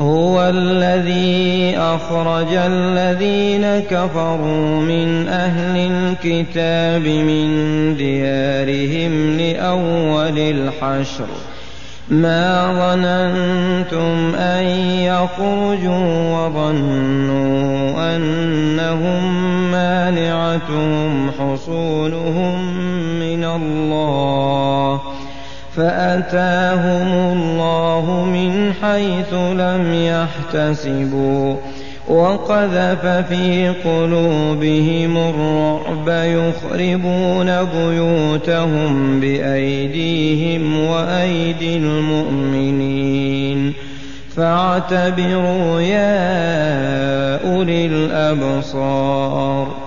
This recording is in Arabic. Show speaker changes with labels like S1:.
S1: هو الذي أخرج الذين كفروا من أهل الكتاب من ديارهم لأول الحشر ما ظننتم أن يخرجوا وظنوا أنهم مانعتهم حصونهم من الله فأتاهم الله من حيث لم يحتسبوا وقذف في قلوبهم الرعب يخربون بيوتهم بأيديهم وأيدي المؤمنين فاعتبروا يا أولي الأبصار